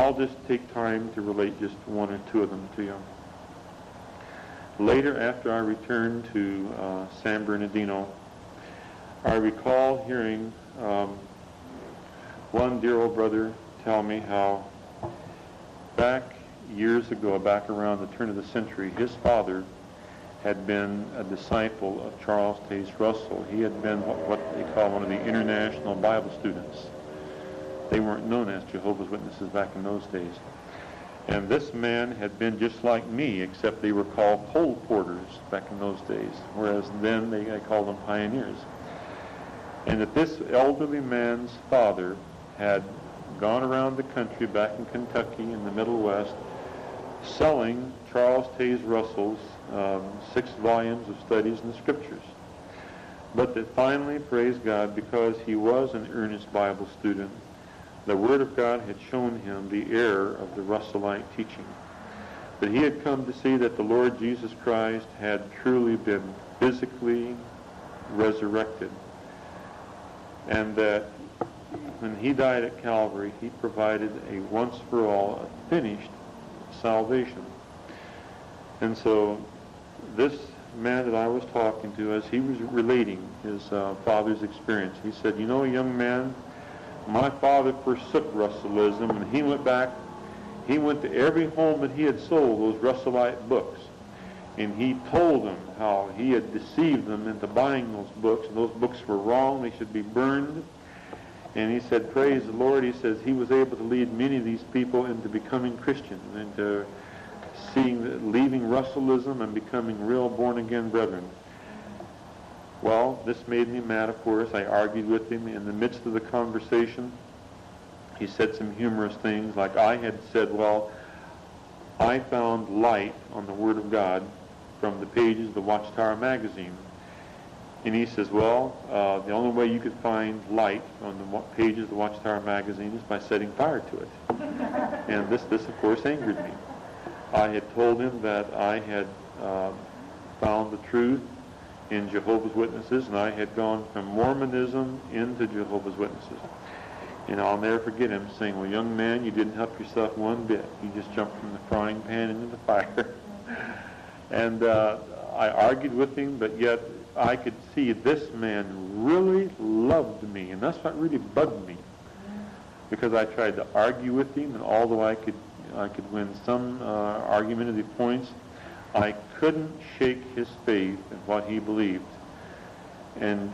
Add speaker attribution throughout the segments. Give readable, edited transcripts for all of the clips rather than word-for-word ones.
Speaker 1: I'll just take time to relate just one or two of them to you. Later, after I returned to San Bernardino, I recall hearing one dear old brother tell me how back years ago, back around the turn of the century, his father had been a disciple of Charles Taze Russell. He had been what they call one of the international Bible students. They weren't known as Jehovah's Witnesses back in those days. And this man had been just like me, except they were called coal porters back in those days, whereas then they called them pioneers. And that this elderly man's father had gone around the country back in Kentucky in the Middle West selling Charles Taze Russell's 6 volumes of studies in the Scriptures. But that finally, praise God, because he was an earnest Bible student, the Word of God had shown him the error of the Russellite teaching. That he had come to see that the Lord Jesus Christ had truly been physically resurrected. And that when he died at Calvary, he provided a once-for-all, a finished salvation. And so this man that I was talking to, as he was relating his father's experience, he said, you know, young man, my father forsook Russellism, and he went to every home that he had sold those Russellite books. And he told them how he had deceived them into buying those books, and those books were wrong, they should be burned. And he said, praise the Lord, he says he was able to lead many of these people into becoming Christians, into leaving Russellism and becoming real born-again brethren. Well, this made me mad, of course. I argued with him. In the midst of the conversation, he said some humorous things, like I had said, well, I found light on the Word of God from the pages of the Watchtower magazine. And he says, well, the only way you could find light on the pages of the Watchtower magazine is by setting fire to it. And this, of course, angered me. I had told him that I had found the truth in Jehovah's Witnesses, and I had gone from Mormonism into Jehovah's Witnesses. And I'll never forget him saying, well, young man, you didn't help yourself one bit. You just jumped from the frying pan into the fire. And I argued with him, but yet I could see this man really loved me, and that's what really bugged me, because I tried to argue with him, and although I could win some argumentative points, I couldn't shake his faith in what he believed. And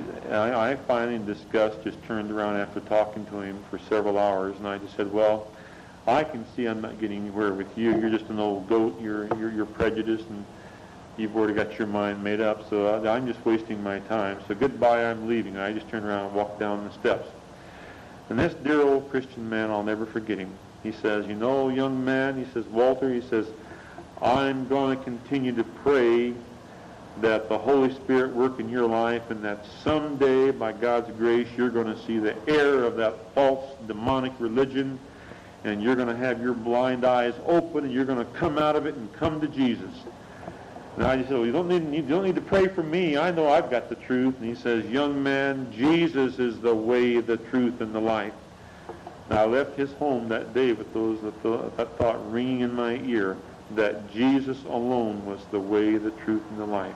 Speaker 1: I finally, in disgust, just turned around after talking to him for several hours, and I just said, well, I can see I'm not getting anywhere with you. You're just an old goat. You're prejudiced, and you've already got your mind made up, so I'm just wasting my time. So goodbye, I'm leaving. I just turned around and walked down the steps. And this dear old Christian man, I'll never forget him. He says, you know, young man, he says, Walter, he says, I'm going to continue to pray that the Holy Spirit work in your life, and that someday, by God's grace, you're going to see the error of that false demonic religion, and you're going to have your blind eyes open, and you're going to come out of it and come to Jesus. And I just said, well, you don't need to pray for me. I know I've got the truth. And he says, young man, Jesus is the way, the truth, and the life. And I left his home that day with that thought ringing in my ear, that Jesus alone was the way, the truth, and the life.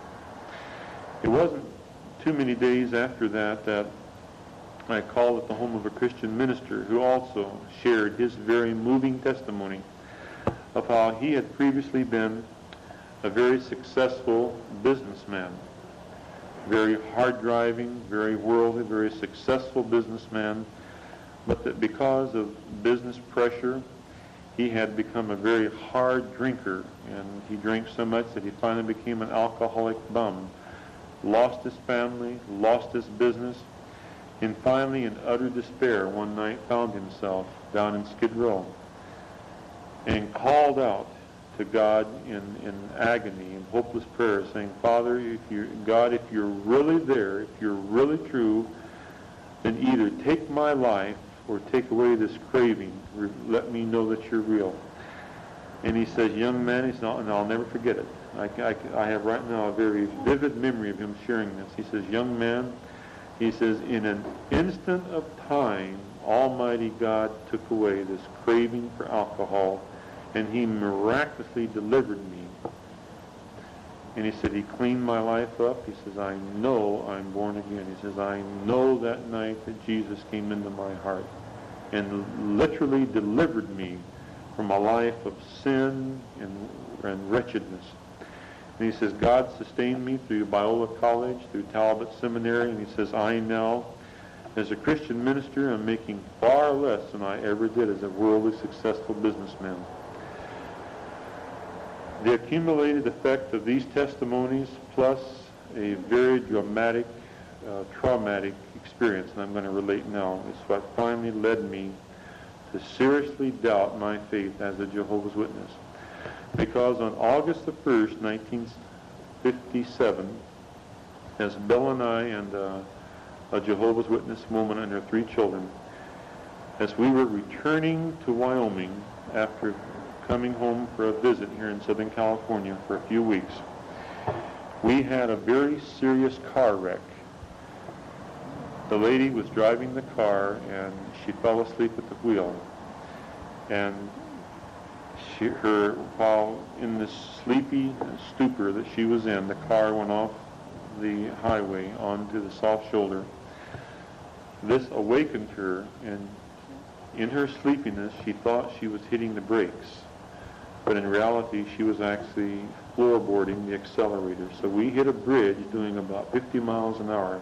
Speaker 1: It wasn't too many days after that I called at the home of a Christian minister who also shared his very moving testimony of how he had previously been a very successful businessman, very hard-driving, very worldly, very successful businessman, but that because of business pressure, he had become a very hard drinker, and he drank so much that he finally became an alcoholic bum, lost his family, lost his business, and finally, in utter despair, one night found himself down in Skid Row and called out to God in agony and hopeless prayer, saying, Father, if you're really there, if you're really true, then either take my life or take away this craving. Let me know that you're real. And he says, young man, and I'll never forget it. I have right now a very vivid memory of him sharing this. He says, young man, he says, in an instant of time, Almighty God took away this craving for alcohol, and He miraculously delivered me. And he said, He cleaned my life up. He says, I know I'm born again. He says, I know that night that Jesus came into my heart and literally delivered me from a life of sin and wretchedness. And he says, God sustained me through Biola College, through Talbot Seminary, and he says, I now, as a Christian minister, am making far less than I ever did as a worldly successful businessman. The accumulated effect of these testimonies, plus a very dramatic, traumatic experience, and I'm going to relate now, is what finally led me to seriously doubt my faith as a Jehovah's Witness. Because on August the 1st, 1957, as Bill and I and a Jehovah's Witness woman and her 3 children, as we were returning to Wyoming after coming home for a visit here in Southern California for a few weeks, we had a very serious car wreck. The lady was driving the car and she fell asleep at the wheel. And while in this sleepy stupor that she was in, the car went off the highway onto the soft shoulder. This awakened her, and in her sleepiness she thought she was hitting the brakes. But in reality, she was actually floorboarding the accelerator. So we hit a bridge doing about 50 miles an hour.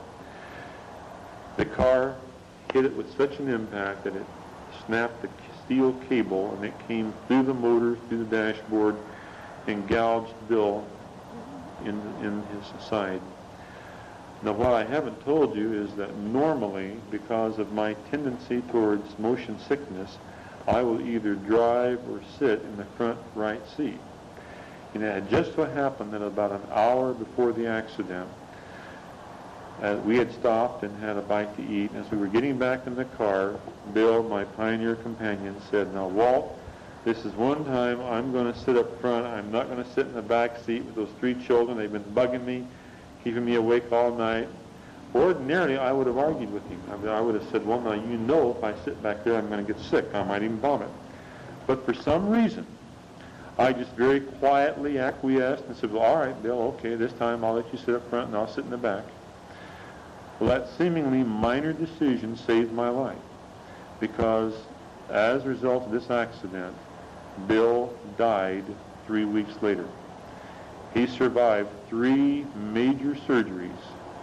Speaker 1: The car hit it with such an impact that it snapped the steel cable, and it came through the motor, through the dashboard, and gouged Bill in his side. Now, what I haven't told you is that normally, because of my tendency towards motion sickness, I will either drive or sit in the front right seat. And it had just so happened that about an hour before the accident, we had stopped and had a bite to eat. As we were getting back in the car, Bill, my pioneer companion, said, now, Walt, this is one time I'm going to sit up front. I'm not going to sit in the back seat with those 3 children. They've been bugging me, keeping me awake all night. Ordinarily, I would have argued with him. I would have said, well, now, you know if I sit back there, I'm going to get sick. I might even vomit. But for some reason, I just very quietly acquiesced and said, well, all right, Bill, okay, this time I'll let you sit up front and I'll sit in the back. Well, that seemingly minor decision saved my life, because as a result of this accident, Bill died 3 weeks later. He survived 3 major surgeries,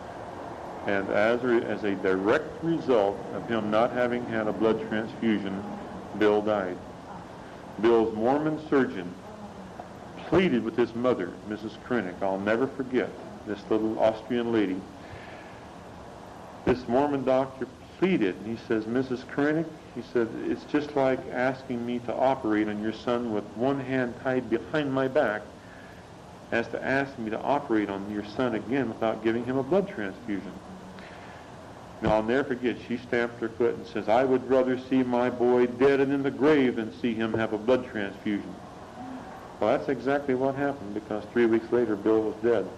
Speaker 1: and as a direct result of him not having had a blood transfusion, Bill died. Bill's Mormon surgeon pleaded with his mother, Mrs. Krennick. I'll never forget this little Austrian lady. This Mormon doctor pleaded, and he says, Mrs. Krennick, he said, it's just like asking me to operate on your son with one hand tied behind my back as to ask me to operate on your son again without giving him a blood transfusion. Now, I'll never forget, she stamped her foot and says, I would rather see my boy dead and in the grave than see him have a blood transfusion. Well, that's exactly what happened, because 3 weeks later, Bill was dead.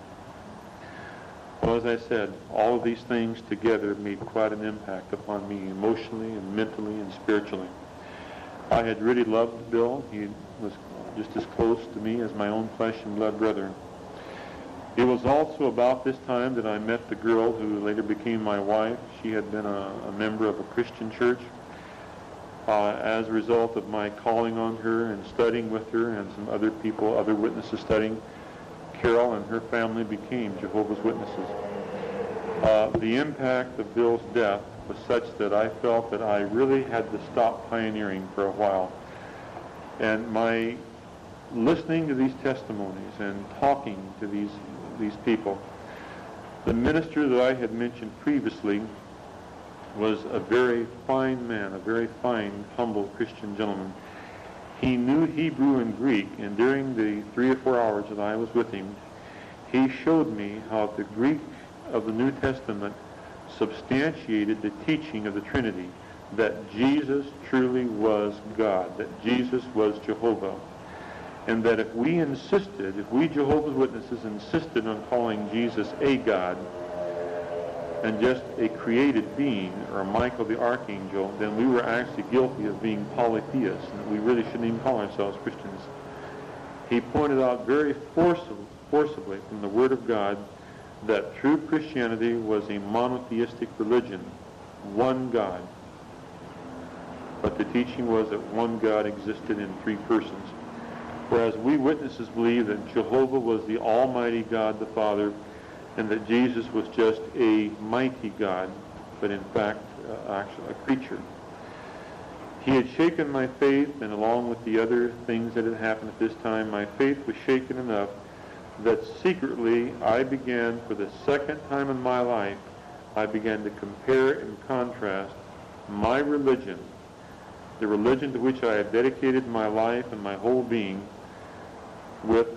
Speaker 1: Well, as I said, all of these things together made quite an impact upon me emotionally and mentally and spiritually. I had really loved Bill. He was just as close to me as my own flesh and blood brother. It was also about this time that I met the girl who later became my wife. She had been a member of a Christian church. As a result of my calling on her and studying with her and some other people, other witnesses studying, Carol and her family became Jehovah's Witnesses. The impact of Bill's death was such that I felt that I really had to stop pioneering for a while. And my listening to these testimonies and talking to these people, the minister that I had mentioned previously was a very fine man, a very fine, humble Christian gentleman. He knew Hebrew and Greek, and during the 3 or 4 hours that I was with him, he showed me how the Greek of the New Testament substantiated the teaching of the Trinity, that Jesus truly was God, that Jesus was Jehovah, and that if we Jehovah's Witnesses insisted on calling Jesus a God, and just a created being, or Michael the Archangel, then we were actually guilty of being polytheists, and we really shouldn't even call ourselves Christians. He pointed out very forcibly from the Word of God that true Christianity was a monotheistic religion, one God. But the teaching was that one God existed in three persons. Whereas we witnesses believe that Jehovah was the Almighty God the Father, and that Jesus was just a mighty God, but in fact actually a creature. He had shaken my faith, and along with the other things that had happened at this time, my faith was shaken enough that secretly I began, for the second time in my life, I began to compare and contrast my religion, the religion to which I had dedicated my life and my whole being, with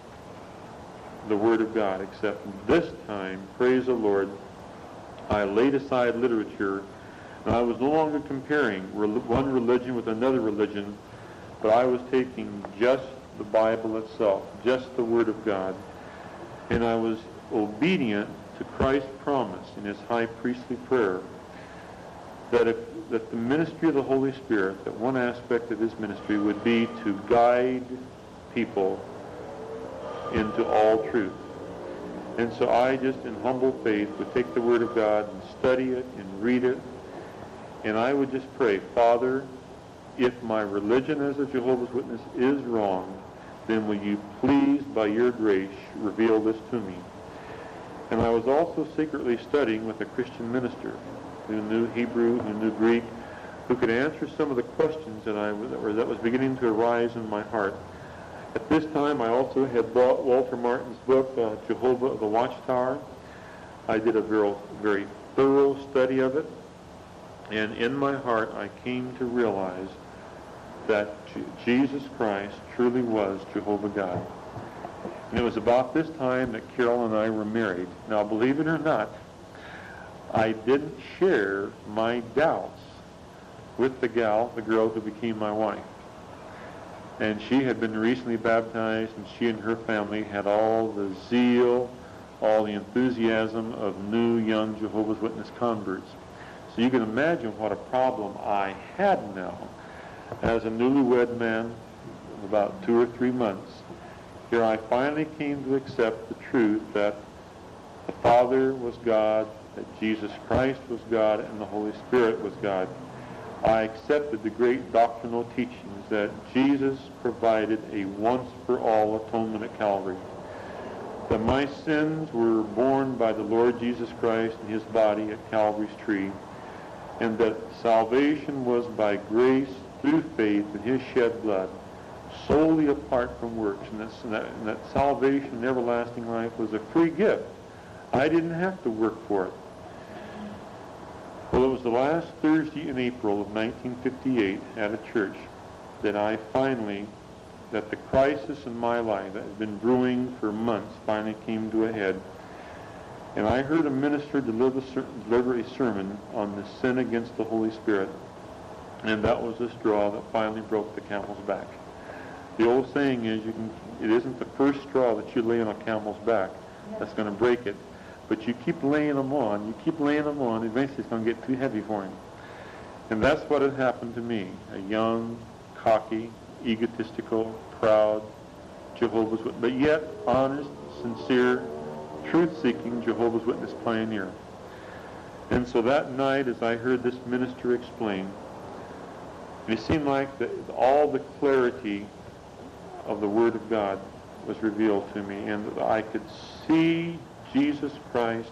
Speaker 1: the Word of God. Except this time, praise the Lord, I laid aside literature, and I was no longer comparing one religion with another religion, but I was taking just the Bible itself, just the Word of God, and I was obedient to Christ's promise in his high priestly prayer that the ministry of the Holy Spirit, that one aspect of his ministry would be to guide people into all truth. And so I just in humble faith would take the Word of God and study it and read it, and I would just pray, Father, if my religion as a Jehovah's Witness is wrong, then will you please, by your grace, reveal this to me. And I was also secretly studying with a Christian minister who knew Hebrew, who knew Greek, who could answer some of the questions that was beginning to arise in my heart. At this time, I also had brought Walter Martin's book, Jehovah the Watchtower. I did a very thorough study of it, and in my heart I came to realize that Jesus Christ truly was Jehovah God. And it was about this time that Carol and I were married. Now, believe it or not, I didn't share my doubts with the girl who became my wife. And she had been recently baptized, and she and her family had all the zeal, all the enthusiasm of new, young Jehovah's Witness converts. So you can imagine what a problem I had now as a newlywed man of about 2 or 3 months. Here I finally came to accept the truth that the Father was God, that Jesus Christ was God, and the Holy Spirit was God. I accepted the great doctrinal teachings that Jesus provided a once-for-all atonement at Calvary, that my sins were borne by the Lord Jesus Christ in his body at Calvary's tree, and that salvation was by grace through faith in his shed blood, solely apart from works, and that salvation and everlasting life was a free gift. I didn't have to work for it. Well, it was the last Thursday in April of 1958 at a church that that the crisis in my life that had been brewing for months finally came to a head. And I heard a minister deliver a sermon on the sin against the Holy Spirit. And that was the straw that finally broke the camel's back. The old saying is, it isn't the first straw that you lay on a camel's back that's going to break it. But you keep laying them on, eventually it's going to get too heavy for him. And that's what had happened to me, a young, cocky, egotistical, proud Jehovah's Witness, but yet honest, sincere, truth-seeking Jehovah's Witness pioneer. And so that night, as I heard this minister explain, it seemed like all the clarity of the Word of God was revealed to me, and I could see Jesus Christ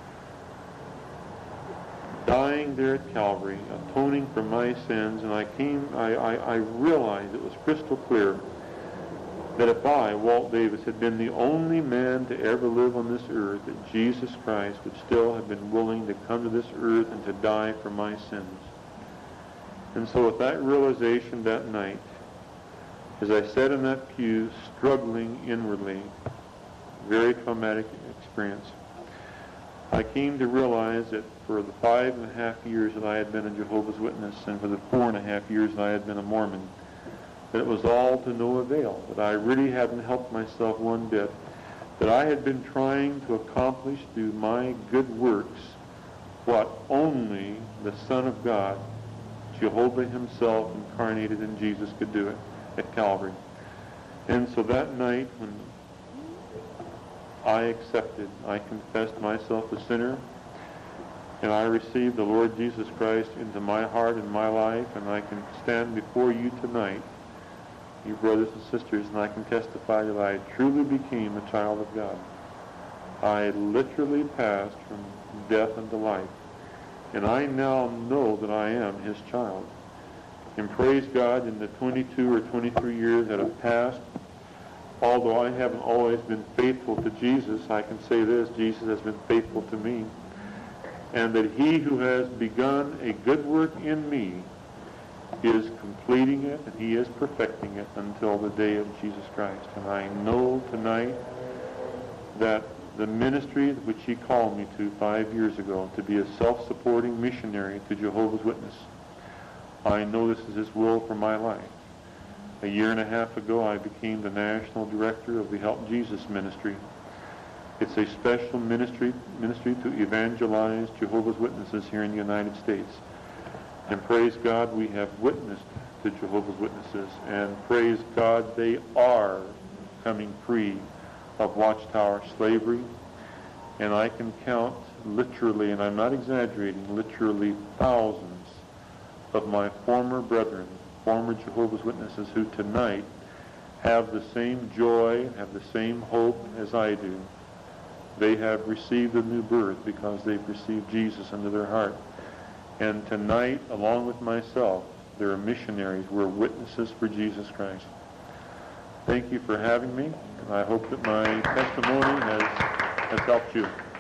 Speaker 1: dying there at Calvary, atoning for my sins, and I realized it was crystal clear that if I, Walt Davis, had been the only man to ever live on this earth, that Jesus Christ would still have been willing to come to this earth and to die for my sins. And so with that realization that night, as I sat in that pew struggling inwardly, very traumatic experience, I came to realize that for the 5.5 years that I had been a Jehovah's Witness, and for the 4.5 years that I had been a Mormon, that it was all to no avail, that I really hadn't helped myself one bit, that I had been trying to accomplish through my good works what only the Son of God, Jehovah himself incarnated in Jesus, could do it at Calvary. And so that night when I confessed myself a sinner, and I received the Lord Jesus Christ into my heart and my life, and I can stand before you tonight, you brothers and sisters, and I can testify that I truly became a child of God. I literally passed from death unto life, and I now know that I am his child. And praise God, in the 22 or 23 years that have passed, although I haven't always been faithful to Jesus, I can say this: Jesus has been faithful to me. And that he who has begun a good work in me is completing it, and he is perfecting it until the day of Jesus Christ. And I know tonight that the ministry which he called me to 5 years ago, to be a self-supporting missionary to Jehovah's Witness, I know this is his will for my life. A year and a half ago, I became the national director of the Help Jesus Ministry. It's a special ministry to evangelize Jehovah's Witnesses here in the United States. And praise God, we have witnessed to Jehovah's Witnesses, and praise God, they are coming free of watchtower slavery. And I can count literally, and I'm not exaggerating, literally thousands of my former brethren, former Jehovah's Witnesses, who tonight have the same joy, have the same hope as I do. They have received a new birth because they've received Jesus into their heart. And tonight, along with myself, they're missionaries. We're witnesses for Jesus Christ. Thank you for having me, and I hope that my testimony has helped you.